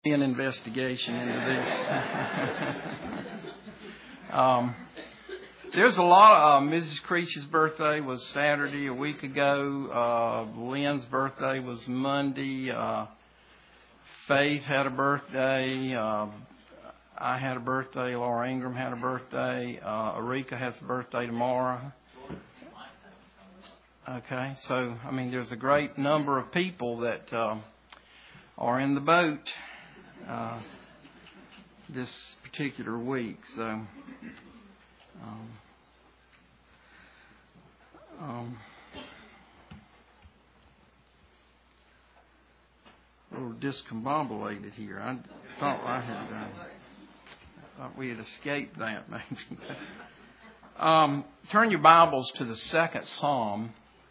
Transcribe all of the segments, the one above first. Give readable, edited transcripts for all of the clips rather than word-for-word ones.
An investigation into this. There's a lot of Mrs. Creech's birthday was Saturday a week ago. Lynn's birthday was Monday. Faith had a birthday. I had a birthday. Laura Ingram had a birthday. Erika has a birthday tomorrow. Okay, so I mean, there's a great number of people that are in the boat this particular week. So a little discombobulated here. I thought we had escaped that maybe. Turn your Bibles to the second Psalm.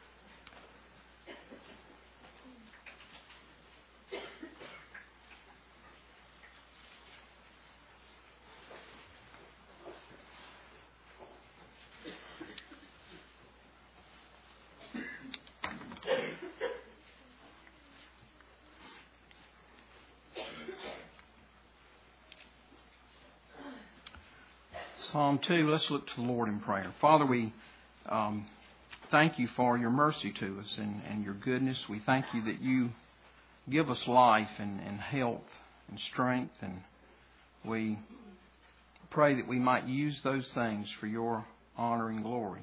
Psalm 2, let's look to the Lord in prayer. Father, we thank you for your mercy to us and your goodness. We thank you that you give us life and health and strength. And we pray that we might use those things for your honor and glory.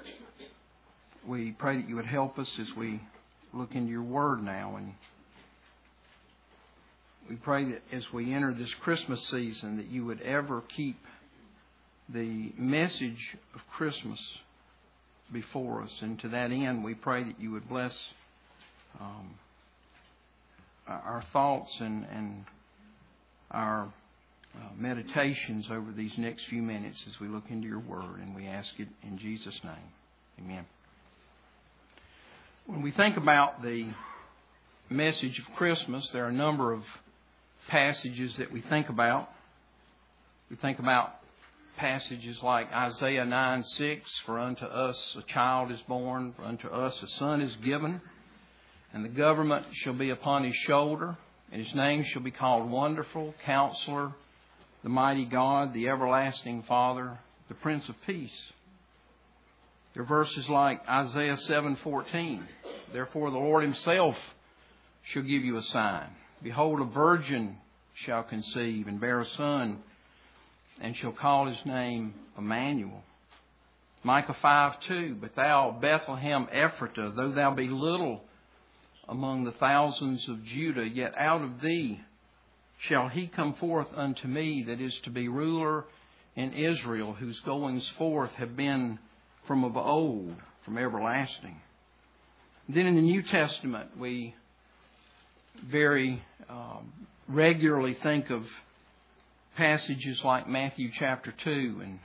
We pray that you would help us as we look into your word now. And we pray that as we enter this Christmas season that you would ever keep the message of Christmas before us. And to that end, we pray that you would bless our thoughts and our meditations over these next few minutes as we look into your word. And we ask it in Jesus' name. Amen. When we think about the message of Christmas, there are a number of passages that we think about. We think about passages like Isaiah 9:6, for unto us a child is born, for unto us a son is given, and the government shall be upon his shoulder, and his name shall be called Wonderful, Counselor, the Mighty God, the Everlasting Father, the Prince of Peace. There are verses like Isaiah 7:14, therefore the Lord himself shall give you a sign. Behold, a virgin shall conceive and bear a son, and shall call his name Emmanuel. Micah 5:2, but thou, Bethlehem Ephratah, though thou be little among the thousands of Judah, yet out of thee shall he come forth unto me that is to be ruler in Israel, whose goings forth have been from of old, from everlasting. Then in the New Testament, we very regularly think of passages like Matthew chapter 2 and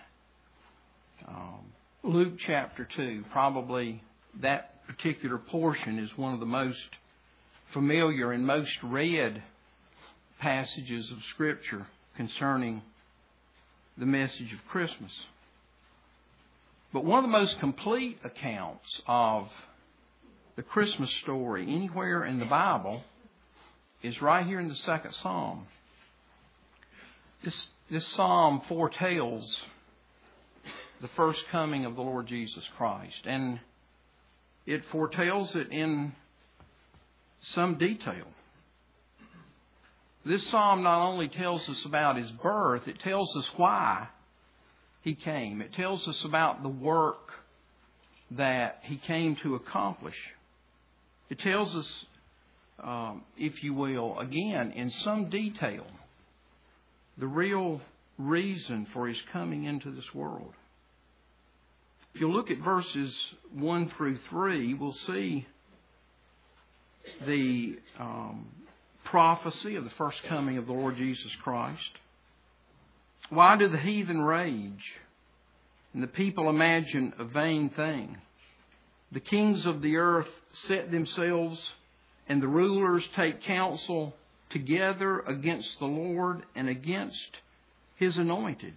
Luke chapter 2. Probably that particular portion is one of the most familiar and most read passages of Scripture concerning the message of Christmas. But one of the most complete accounts of the Christmas story anywhere in the Bible is right here in the second Psalm. This psalm foretells the first coming of the Lord Jesus Christ. And it foretells it in some detail. This psalm not only tells us about his birth, it tells us why he came. It tells us about the work that he came to accomplish. It tells us, if you will, again, in some detail, the real reason for his coming into this world. If you look at verses 1 through 3, we'll see the prophecy of the first coming of the Lord Jesus Christ. Why do the heathen rage and the people imagine a vain thing? The kings of the earth set themselves, and the rulers take counsel together against the Lord and against his anointed.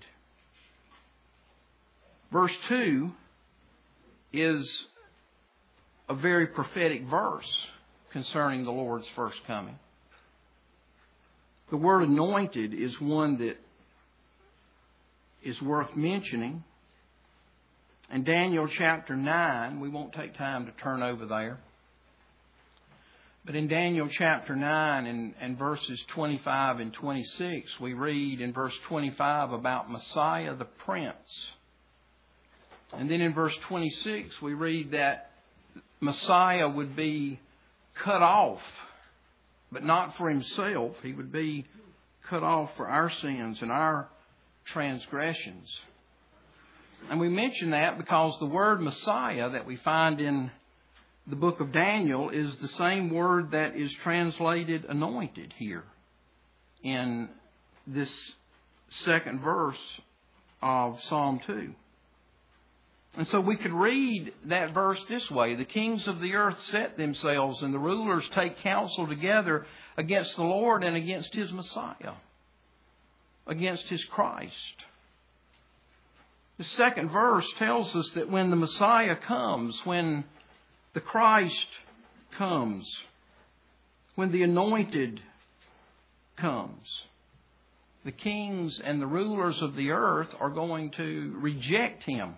Verse 2 is a very prophetic verse concerning the Lord's first coming. The word anointed is one that is worth mentioning. In Daniel chapter 9, we won't take time to turn over there. But in Daniel chapter 9 and verses 25 and 26, we read in verse 25 about Messiah the Prince. And then in verse 26, we read that Messiah would be cut off, but not for himself. He would be cut off for our sins and our transgressions. And we mention that because the word Messiah that we find in the book of Daniel is the same word that is translated anointed here in this second verse of Psalm 2. And so we could read that verse this way: the kings of the earth set themselves, and the rulers take counsel together against the Lord and against His Messiah, against His Christ. The second verse tells us that when the Messiah comes, when the Christ comes, when the anointed comes, the kings and the rulers of the earth are going to reject Him.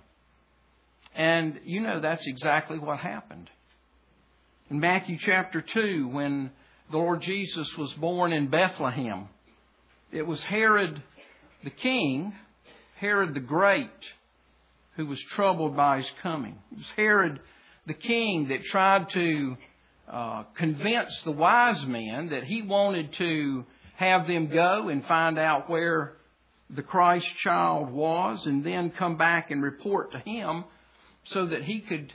And you know that's exactly what happened. In Matthew chapter 2, when the Lord Jesus was born in Bethlehem, it was Herod the king, Herod the Great, who was troubled by His coming. It was Herod the king that tried to convince the wise men that he wanted to have them go and find out where the Christ child was and then come back and report to him so that he could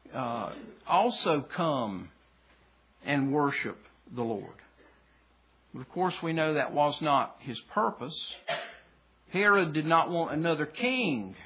also come and worship the Lord. But of course, we know that was not his purpose. Herod did not want another king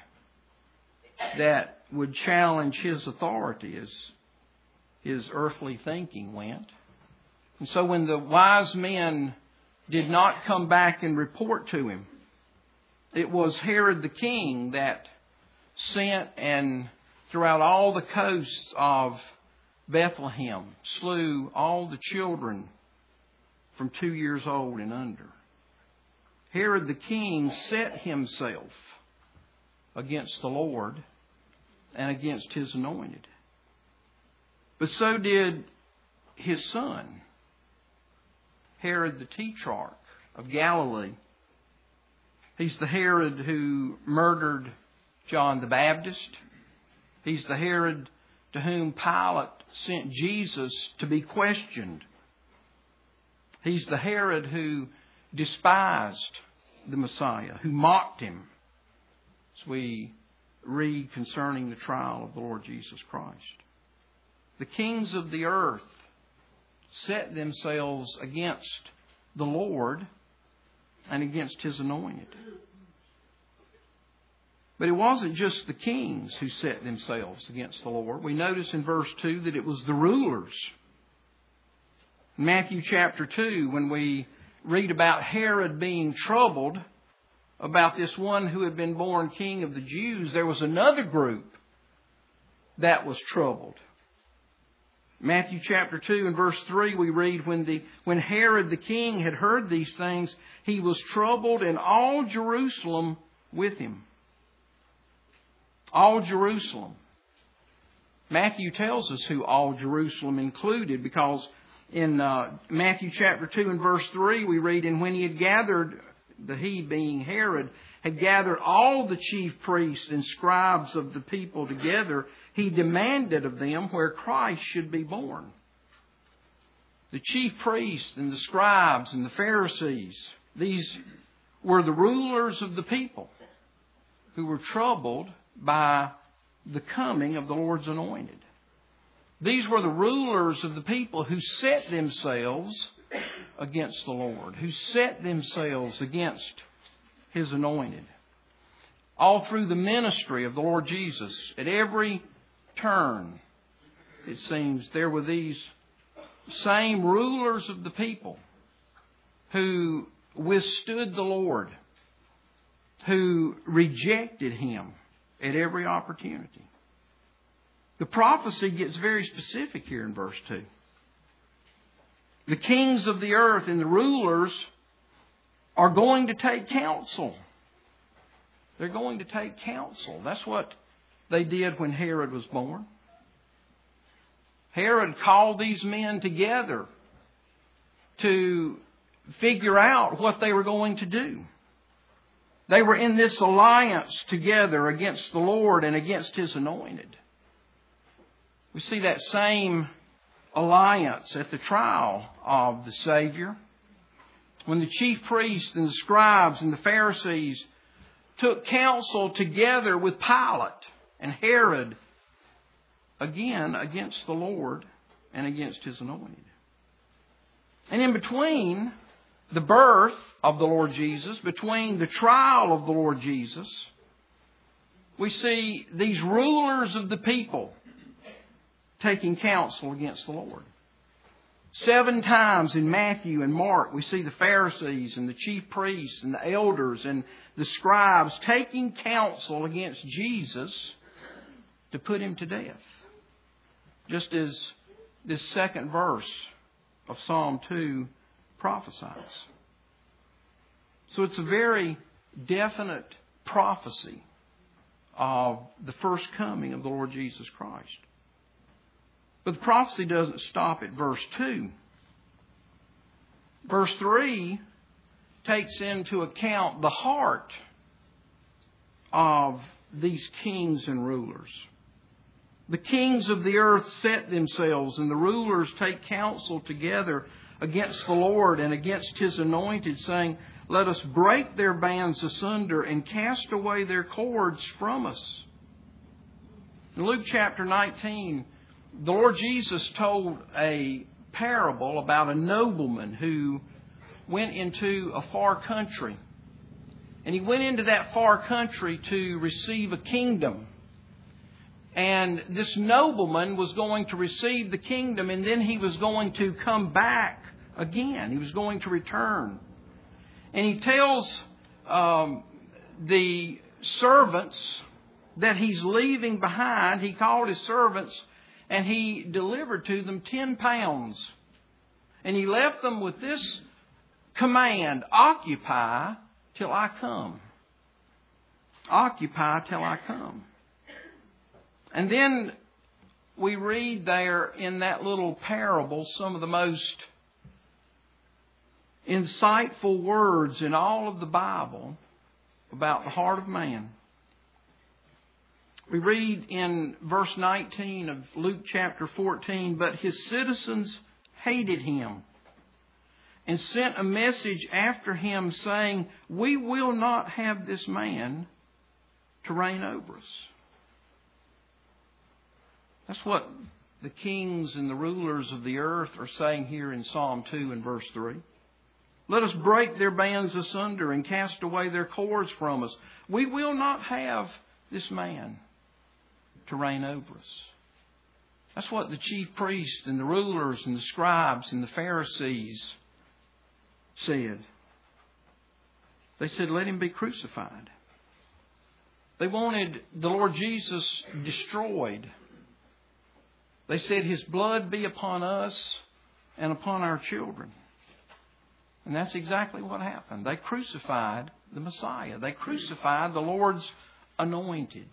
that would challenge his authority as his earthly thinking went. And so when the wise men did not come back and report to him, it was Herod the king that sent and throughout all the coasts of Bethlehem slew all the children from 2 years old and under. Herod the king set himself against the Lord and against His anointed. But so did his son, Herod the Tetrarch of Galilee. He's the Herod who murdered John the Baptist. He's the Herod to whom Pilate sent Jesus to be questioned. He's the Herod who despised the Messiah, who mocked Him, as we read concerning the trial of the Lord Jesus Christ. The kings of the earth set themselves against the Lord and against His anointed. But it wasn't just the kings who set themselves against the Lord. We notice in verse 2 that it was the rulers. In Matthew chapter 2, when we read about Herod being troubled about this one who had been born king of the Jews, there was another group that was troubled. Matthew chapter 2 and verse 3 we read, when Herod the king had heard these things, he was troubled, and all Jerusalem with him. All Jerusalem. Matthew tells us who all Jerusalem included, because in Matthew chapter 2 and verse 3 we read, and when he had gathered, he being Herod, had gathered all the chief priests and scribes of the people together, he demanded of them where Christ should be born. The chief priests and the scribes and the Pharisees, these were the rulers of the people who were troubled by the coming of the Lord's anointed. These were the rulers of the people who set themselves against the Lord, who set themselves against His anointed. All through the ministry of the Lord Jesus, at every turn, it seems, there were these same rulers of the people who withstood the Lord, who rejected Him at every opportunity. The prophecy gets very specific here in verse 2. The kings of the earth and the rulers are going to take counsel. They're going to take counsel. That's what they did when Herod was born. Herod called these men together to figure out what they were going to do. They were in this alliance together against the Lord and against His anointed. We see that same alliance at the trial of the Savior, when the chief priests and the scribes and the Pharisees took counsel together with Pilate and Herod, again against the Lord and against His anointed. And in between the birth of the Lord Jesus, between the trial of the Lord Jesus, we see these rulers of the people taking counsel against the Lord. 7 times in Matthew and Mark, we see the Pharisees and the chief priests and the elders and the scribes taking counsel against Jesus to put Him to death. Just as this second verse of Psalm 2 prophesies. So it's a very definite prophecy of the first coming of the Lord Jesus Christ. But the prophecy doesn't stop at verse 2. Verse 3 takes into account the heart of these kings and rulers. The kings of the earth set themselves, and the rulers take counsel together against the Lord and against His anointed, saying, "Let us break their bands asunder and cast away their cords from us." In Luke chapter 19, the Lord Jesus told a parable about a nobleman who went into a far country. And he went into that far country to receive a kingdom. And this nobleman was going to receive the kingdom, and then he was going to come back again. He was going to return. And he tells the servants that he's leaving behind. He called his servants and he delivered to them 10 pounds. And he left them with this command: occupy till I come. Occupy till I come. And then we read there in that little parable some of the most insightful words in all of the Bible about the heart of man. We read in verse 19 of Luke chapter 14, "But his citizens hated him and sent a message after him, saying, 'We will not have this man to reign over us.'" That's what the kings and the rulers of the earth are saying here in Psalm 2 and verse 3. "Let us break their bands asunder and cast away their cords from us. We will not have this man to reign over us." That's what the chief priests and the rulers and the scribes and the Pharisees said. They said, "Let him be crucified." They wanted the Lord Jesus destroyed. They said, "His blood be upon us and upon our children." And that's exactly what happened. They crucified the Messiah. They crucified the Lord's anointed.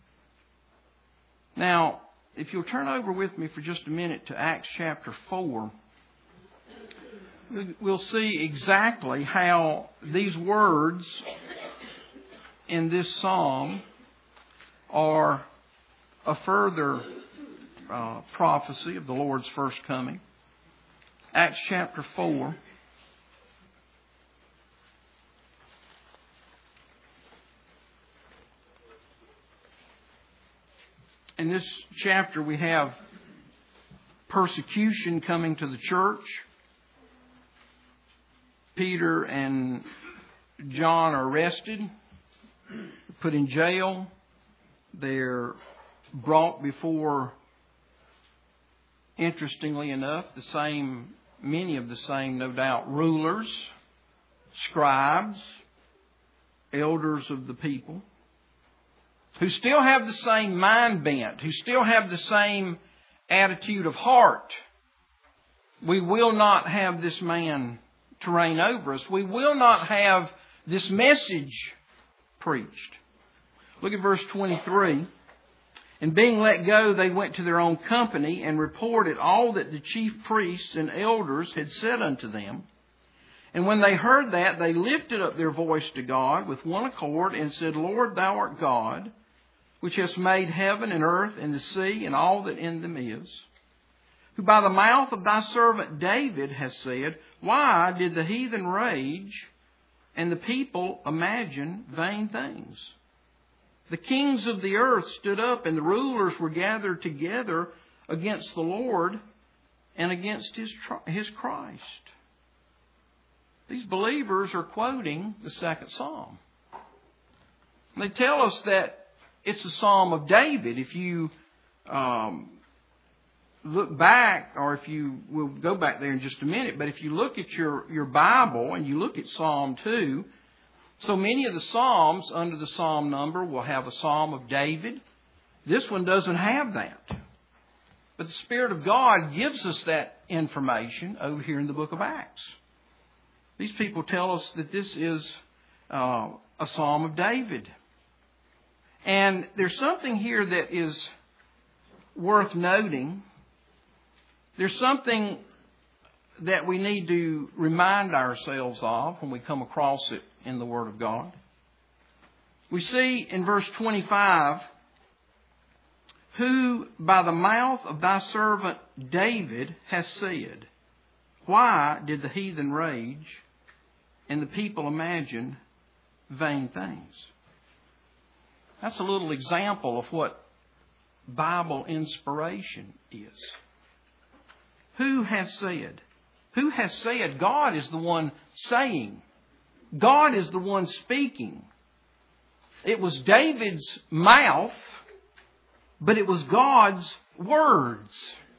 Now, if you'll turn over with me for just a minute to Acts chapter 4, we'll see exactly how these words in this psalm are a further prophecy of the Lord's first coming. Acts chapter 4. In this chapter we have persecution coming to the church. Peter and John are arrested, put in jail. They're brought before, interestingly enough, many of the same, no doubt, rulers, scribes, elders of the people, who still have the same mind bent, who still have the same attitude of heart. We will not have this man to reign over us. We will not have this message preached. Look at verse 23. And being let go, they went to their own company and reported all that the chief priests and elders had said unto them. And when they heard that, they lifted up their voice to God with one accord and said, Lord, thou art God, which hast made heaven and earth and the sea and all that in them is, who by the mouth of thy servant David has said, Why did the heathen rage and the people imagine vain things? The kings of the earth stood up and the rulers were gathered together against the Lord and against His Christ. These believers are quoting the second psalm. They tell us that it's a psalm of David. If you look back, or if you will go back there in just a minute, but if you look at your Bible and you look at Psalm 2, so many of the Psalms under the Psalm number will have a Psalm of David. This one doesn't have that. But the Spirit of God gives us that information over here in the book of Acts. These people tell us that this is a Psalm of David. And there's something here that is worth noting. There's something that we need to remind ourselves of when we come across it in the Word of God. We see in verse 25, who by the mouth of thy servant David has said, Why did the heathen rage and the people imagine vain things? That's a little example of what Bible inspiration is. Who has said? Who has said? God is the one saying. God is the one speaking. It was David's mouth, but it was God's words.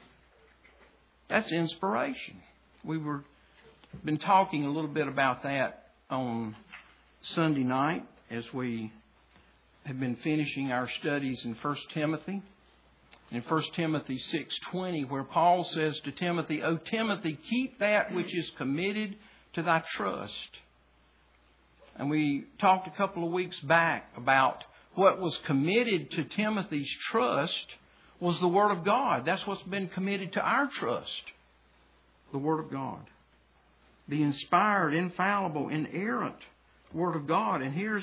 That's inspiration. We've been talking a little bit about that on Sunday night as we have been finishing our studies in 1 Timothy. In 1 Timothy 6:20, where Paul says to Timothy, O Timothy, keep that which is committed to thy trust. And we talked a couple of weeks back about what was committed to Timothy's trust was the Word of God. That's what's been committed to our trust. The Word of God. The inspired, infallible, inerrant Word of God. And here's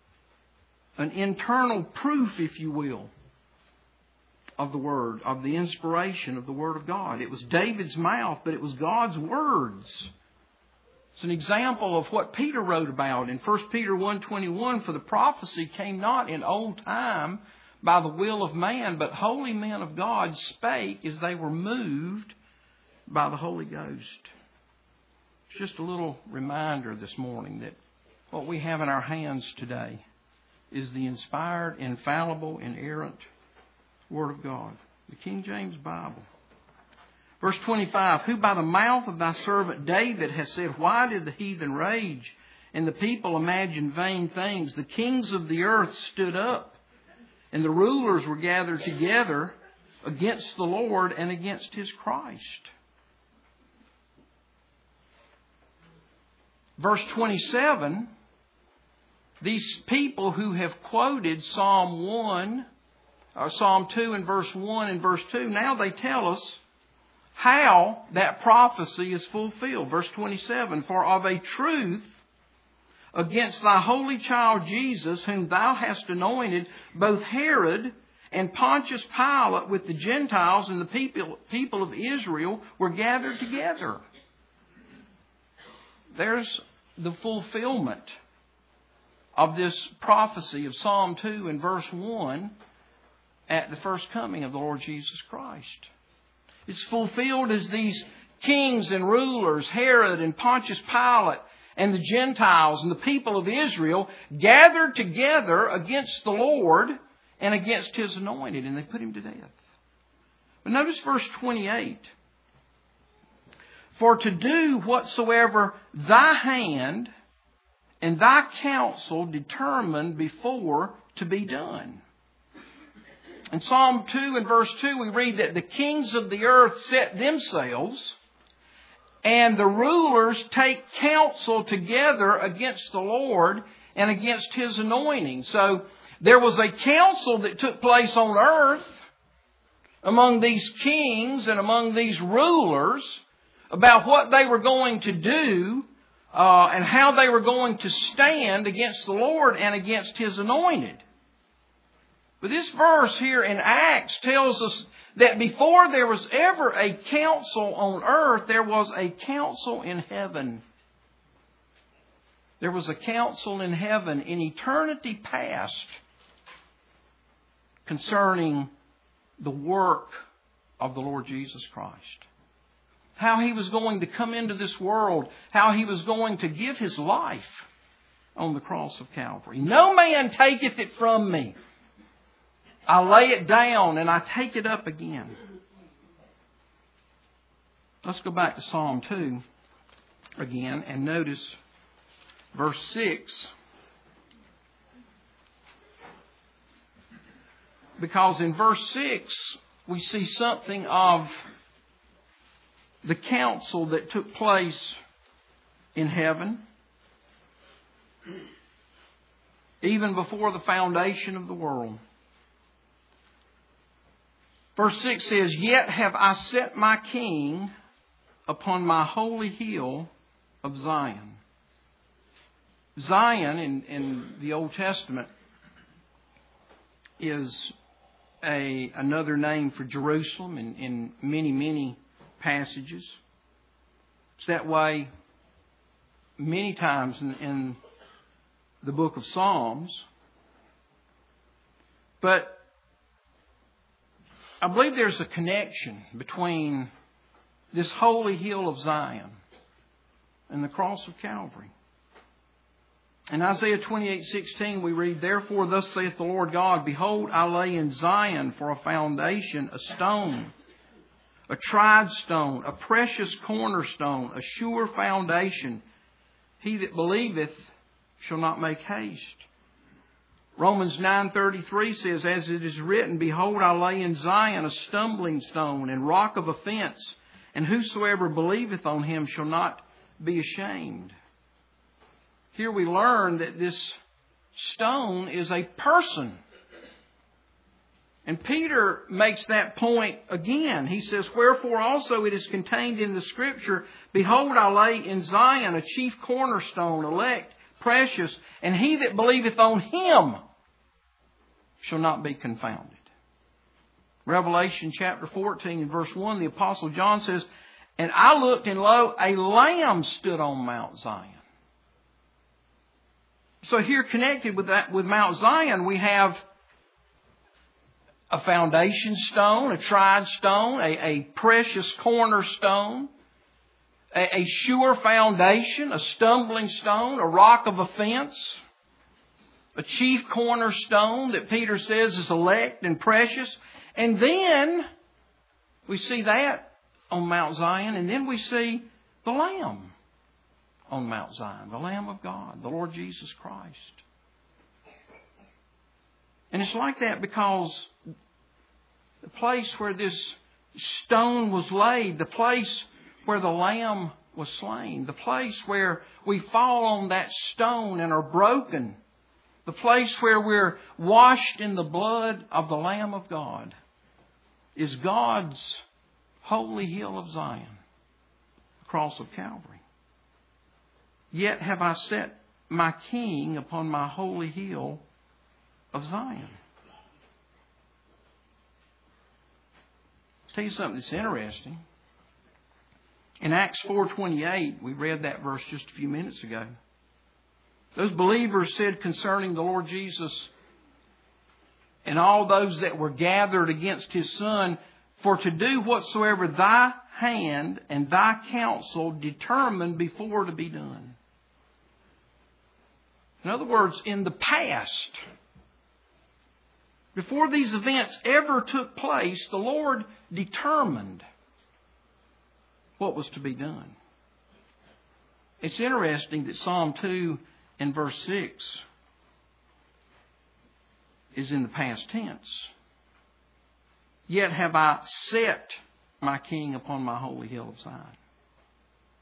an internal proof, if you will, of the Word, of the inspiration of the Word of God. It was David's mouth, but it was God's words. It's an example of what Peter wrote about in 1 Peter 1:21. For the prophecy came not in old time by the will of man, but holy men of God spake as they were moved by the Holy Ghost. It's just a little reminder this morning that what we have in our hands today is the inspired, infallible, inerrant Word of God. The King James Bible. Verse 25, who by the mouth of thy servant David has said, Why did the heathen rage and the people imagine vain things? The kings of the earth stood up and the rulers were gathered together against the Lord and against His Christ. Verse 27, these people who have quoted Psalm 2 and verse 1 and verse 2, now they tell us how that prophecy is fulfilled. Verse 27, For of a truth against thy holy child Jesus, whom thou hast anointed, both Herod and Pontius Pilate with the Gentiles and the people of Israel were gathered together. There's the fulfillment of this prophecy of Psalm 2 and verse 1 at the first coming of the Lord Jesus Christ. It's fulfilled as these kings and rulers, Herod and Pontius Pilate and the Gentiles and the people of Israel, gathered together against the Lord and against His anointed, and they put Him to death. But notice verse 28. For to do whatsoever thy hand and thy counsel determined before to be done. In Psalm 2 and verse 2 we read that the kings of the earth set themselves and the rulers take counsel together against the Lord and against His anointing. So there was a council that took place on earth among these kings and among these rulers about what they were going to do and how they were going to stand against the Lord and against His anointed. But this verse here in Acts tells us that before there was ever a council on earth, there was a council in heaven. There was a council in heaven in eternity past concerning the work of the Lord Jesus Christ. How He was going to come into this world. How He was going to give His life on the cross of Calvary. No man taketh it from me. I lay it down and I take it up again. Let's go back to Psalm 2 again and notice verse 6. Because in verse 6 we see something of the council that took place in heaven even before the foundation of the world. Verse 6 says, Yet have I set my king upon my holy hill of Zion. Zion in the Old Testament is another name for Jerusalem in many, many passages. It's that way many times in the book of Psalms. But I believe there's a connection between this holy hill of Zion and the cross of Calvary. In Isaiah 28:16 we read, Therefore thus saith the Lord God, Behold, I lay in Zion for a foundation a stone, a tried stone, a precious cornerstone, a sure foundation. He that believeth shall not make haste. Romans 9:33 says, As it is written, Behold, I lay in Zion a stumbling stone and rock of offense, and whosoever believeth on Him shall not be ashamed. Here we learn that this stone is a person. And Peter makes that point again. He says, Wherefore also it is contained in the Scripture, Behold, I lay in Zion a chief cornerstone, elect, precious, and he that believeth on Him shall not be confounded. Revelation chapter 14 and verse 1, the Apostle John says, And I looked, and lo, a lamb stood on Mount Zion. So here connected with Mount Zion, we have a foundation stone, a tried stone, a precious cornerstone, a sure foundation, a stumbling stone, a rock of offense, a chief cornerstone that Peter says is elect and precious. And then we see that on Mount Zion, and then we see the Lamb on Mount Zion, the Lamb of God, the Lord Jesus Christ. And it's like that because the place where this stone was laid, the place where the Lamb was slain, the place where we fall on that stone and are broken, the place where we're washed in the blood of the Lamb of God, is God's holy hill of Zion, the cross of Calvary. Yet have I set my King upon my holy hill of Zion. I'll tell you something that's interesting. In Acts 4:28, we read that verse just a few minutes ago. Those believers said concerning the Lord Jesus and all those that were gathered against His Son, For to do whatsoever thy hand and thy counsel determined before to be done. In other words, in the past, before these events ever took place, the Lord determined what was to be done. It's interesting that Psalm 2 and verse 6 is in the past tense. Yet have I set my King upon my holy hill of Zion.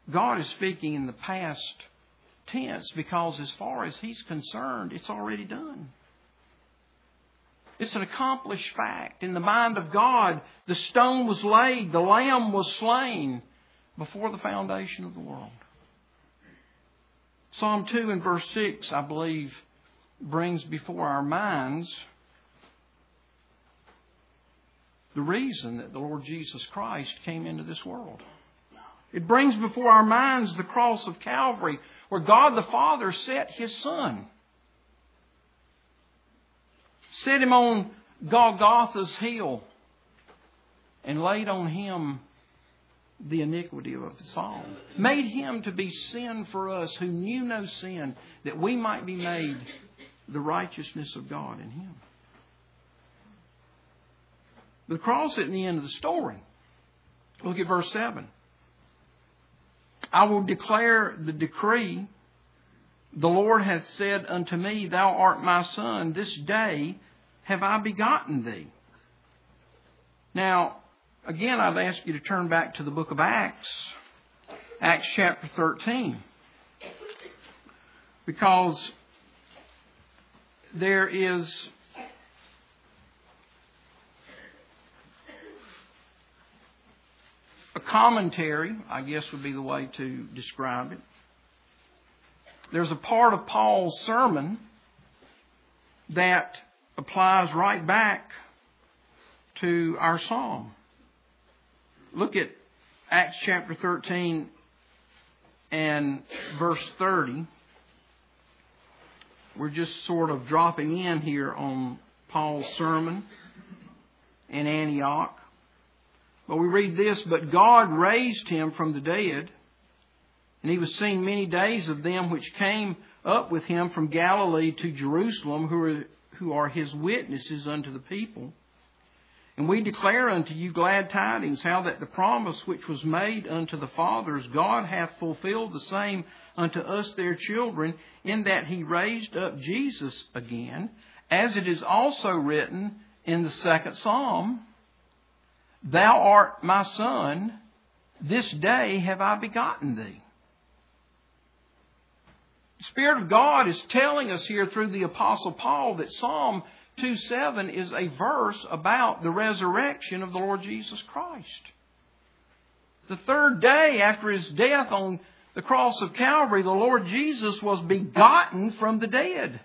God is speaking in the past tense because as far as He's concerned, it's already done. It's an accomplished fact. In the mind of God, the stone was laid, the Lamb was slain before the foundation of the world. Psalm 2 and verse 6, I believe, brings before our minds the reason that the Lord Jesus Christ came into this world. It brings before our minds the cross of Calvary, where God the Father set His Son. Set Him on Golgotha's hill and laid on Him the iniquity of us all. Made Him to be sin for us who knew no sin, that we might be made the righteousness of God in Him. The cross isn't the end of the story. Look at verse 7. I will declare the decree. The Lord hath said unto me, Thou art my Son. This day have I begotten thee. Now, again, I'd ask you to turn back to the book of Acts. Acts chapter 13. Because there is a commentary, I guess would be the way to describe it. There's a part of Paul's sermon that applies right back to our psalm. Look at Acts chapter 13 and verse 30. We're just sort of dropping in here on Paul's sermon in Antioch. But we read this, But God raised him from the dead, and he was seen many days of them which came up with him from Galilee to Jerusalem, who are his witnesses unto the people. And we declare unto you glad tidings, how that the promise which was made unto the fathers, God hath fulfilled the same unto us their children, in that He raised up Jesus again, as it is also written in the second Psalm, Thou art my Son, this day have I begotten thee. The Spirit of God is telling us here through the Apostle Paul that Psalm 2:7 is a verse about the resurrection of the Lord Jesus Christ. The third day after His death on the cross of Calvary, the Lord Jesus was begotten from the dead.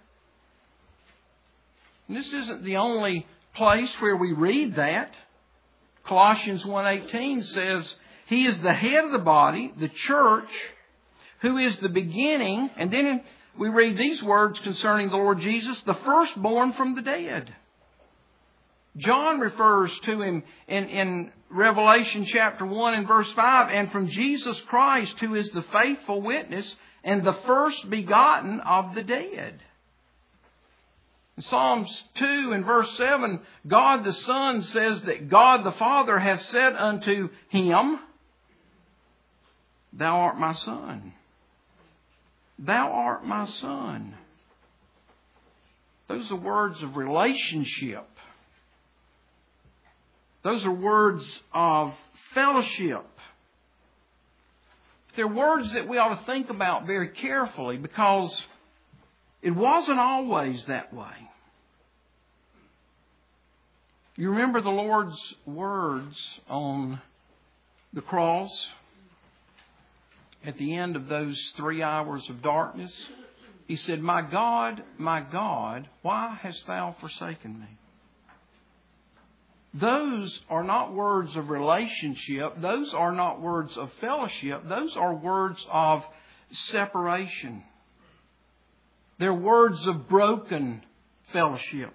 And this isn't the only place where we read that. Colossians 1:18 says, He is the head of the body, the church, who is the beginning. And then we read these words concerning the Lord Jesus, the firstborn from the dead. John refers to Him in Revelation chapter 1 and verse 5, and from Jesus Christ, who is the faithful witness and the first begotten of the dead. In Psalms 2 and verse 7, God the Son says that God the Father has said unto Him, Thou art my Son. Thou art my Son. Those are words of relationship. Those are words of fellowship. They're words that we ought to think about very carefully, because it wasn't always that way. You remember the Lord's words on the cross at the end of those 3 hours of darkness? He said, my God, why hast thou forsaken me? Those are not words of relationship. Those are not words of fellowship. Those are words of separation. They're words of broken fellowship.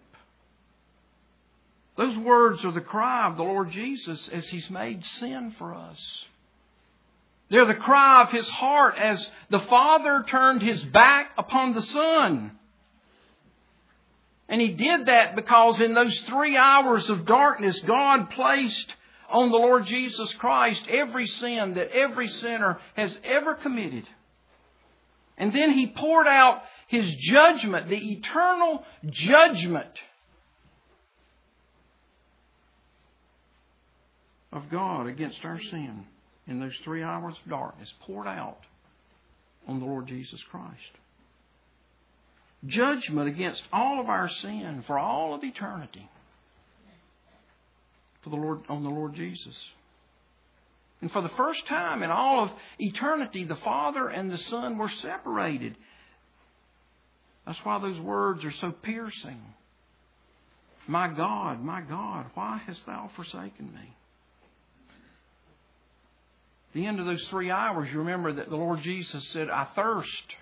Those words are the cry of the Lord Jesus as He's made sin for us. They're the cry of His heart as the Father turned His back upon the Son. And He did that because in those 3 hours of darkness, God placed on the Lord Jesus Christ every sin that every sinner has ever committed. And then He poured out His judgment, the eternal judgment of God against our sin. in those 3 hours of darkness poured out on the Lord Jesus Christ. Judgment against all of our sin for all of eternity on the Lord Jesus. And for the first time in all of eternity, the Father and the Son were separated. That's why those words are so piercing. My God, why hast Thou forsaken me? At the end of those 3 hours, you remember that the Lord Jesus said, I thirst.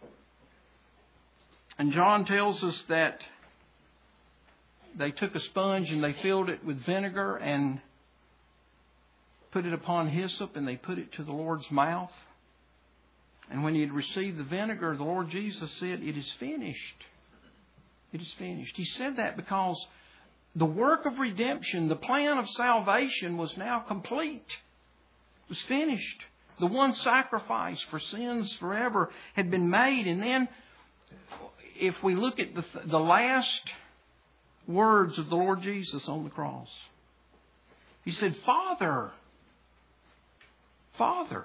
And John tells us that they took a sponge and they filled it with vinegar and put it upon hyssop and they put it to the Lord's mouth. And when he had received the vinegar, the Lord Jesus said, it is finished. It is finished. He said that because the work of redemption, the plan of salvation was now complete. It was finished. The one sacrifice for sins forever had been made. And then if we look at the last words of the Lord Jesus on the cross, He said, Father, Father,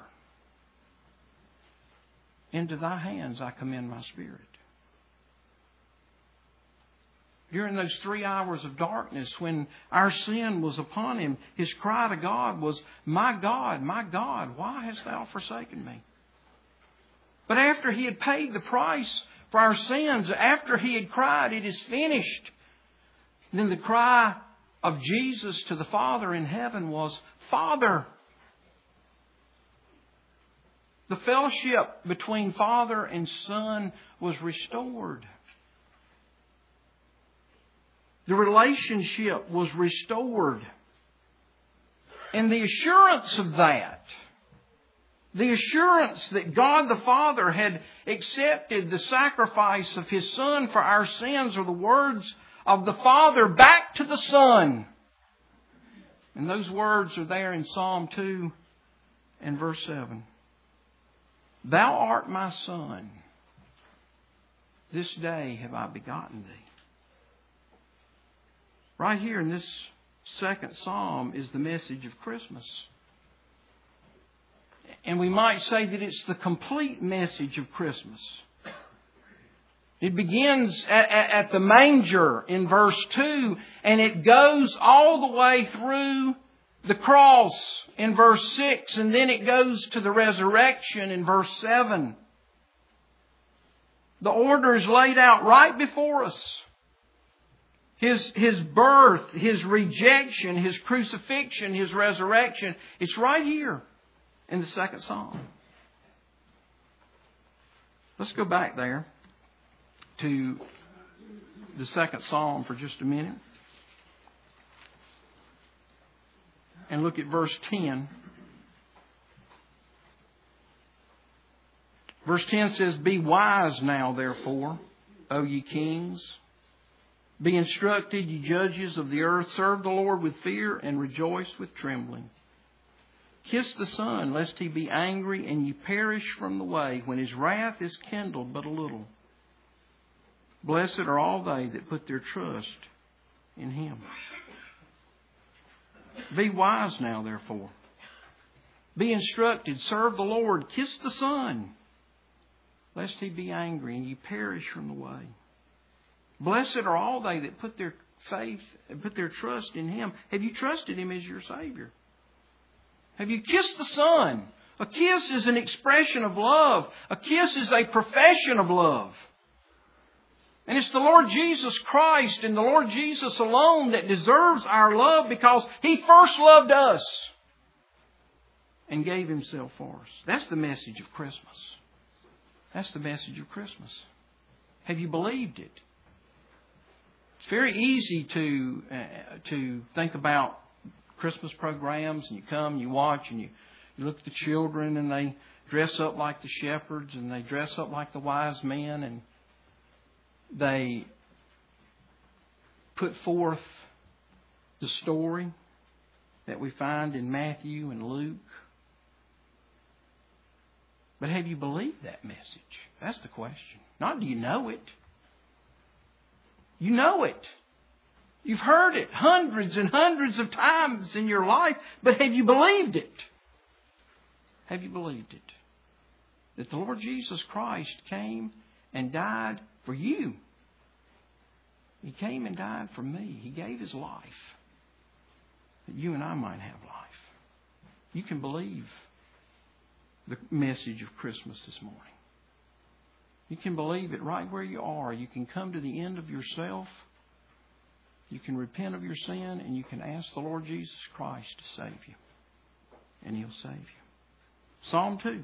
into Thy hands I commend my spirit. During those 3 hours of darkness when our sin was upon Him, His cry to God was, my God, why hast Thou forsaken me? But after He had paid the price for our sins, after He had cried, it is finished, then the cry of Jesus to the Father in heaven was, Father. The fellowship between Father and Son was restored. The relationship was restored. And the assurance of that, the assurance that God the Father had accepted the sacrifice of His Son for our sins, are the words of the Father back to the Son. And those words are there in Psalm 2 and verse 7. Thou art my Son. This day have I begotten thee. Right here in this second psalm is the message of Christmas. And we might say that it's the complete message of Christmas. It begins at the manger in verse 2, and it goes all the way through the cross in verse 6, and then it goes to the resurrection in verse 7. The order is laid out right before us. His birth, His rejection, His crucifixion, His resurrection. It's right here in the second psalm. Let's go back there to the second psalm for just a minute. And look at verse 10. Verse 10 says, Be wise now, therefore, O ye kings. Be instructed, ye judges of the earth. Serve the Lord with fear and rejoice with trembling. Kiss the Son, lest He be angry and ye perish from the way, when His wrath is kindled but a little. Blessed are all they that put their trust in Him. Be wise now, therefore. Be instructed. Serve the Lord. Kiss the Son, lest He be angry and ye perish from the way. Blessed are all they that put their faith and put their trust in Him. Have you trusted Him as your Savior? Have you kissed the Son? A kiss is an expression of love. A kiss is a profession of love. And it's the Lord Jesus Christ and the Lord Jesus alone that deserves our love, because He first loved us and gave Himself for us. That's the message of Christmas. That's the message of Christmas. Have you believed it? It's very easy to think about Christmas programs, and you come and you watch and you look at the children and they dress up like the shepherds and they dress up like the wise men, and they put forth the story that we find in Matthew and Luke. But have you believed that message? That's the question. Not do you know it. You know it. You've heard it hundreds and hundreds of times in your life, but have you believed it? Have you believed it? That the Lord Jesus Christ came and died for you. He came and died for me. He gave His life that you and I might have life. You can believe the message of Christmas this morning. You can believe it right where you are. You can come to the end of yourself. You can repent of your sin, and you can ask the Lord Jesus Christ to save you. And He'll save you. Psalm 2.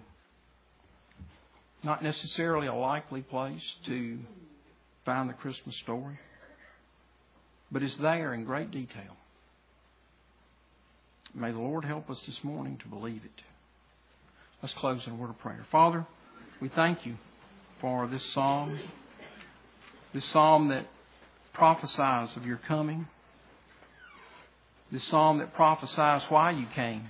Not necessarily a likely place to find the Christmas story, but it's there in great detail. May the Lord help us this morning to believe it. Let's close in a word of prayer. Father, we thank You for this psalm that prophesies of Your coming, this psalm that prophesies why You came,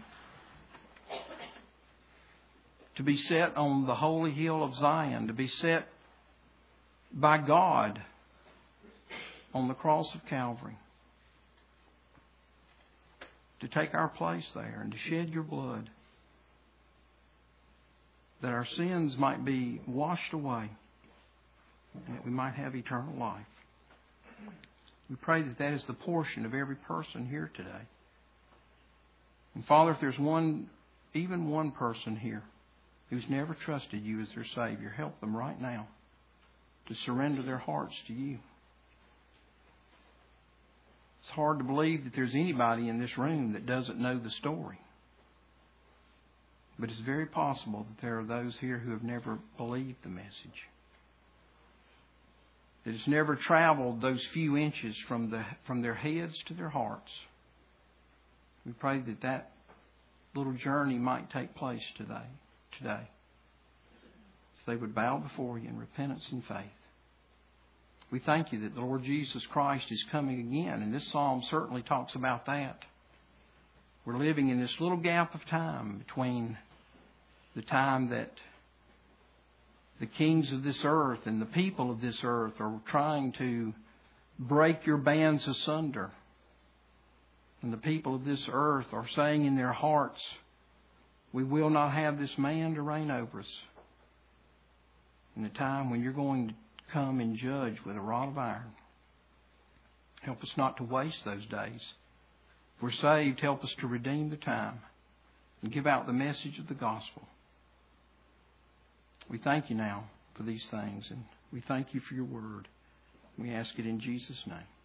to be set on the holy hill of Zion, to be set by God on the cross of Calvary, to take our place there and to shed Your blood, that our sins might be washed away and that we might have eternal life. We pray that that is the portion of every person here today. And Father, if there's even one person here who's never trusted You as their Savior, help them right now to surrender their hearts to You. It's hard to believe that there's anybody in this room that doesn't know the story. But it's very possible that there are those here who have never believed the message. That it's never traveled those few inches from their heads to their hearts. We pray that that little journey might take place today. If they would bow before You in repentance and faith. We thank You that the Lord Jesus Christ is coming again. And this psalm certainly talks about that. We're living in this little gap of time between the time that the kings of this earth and the people of this earth are trying to break Your bands asunder. And the people of this earth are saying in their hearts, we will not have this man to reign over us. In the time when You're going to come and judge with a rod of iron. Help us not to waste those days. If we're saved, help us to redeem the time and give out the message of the gospel. We thank You now for these things, and we thank You for Your word. We ask it in Jesus' name.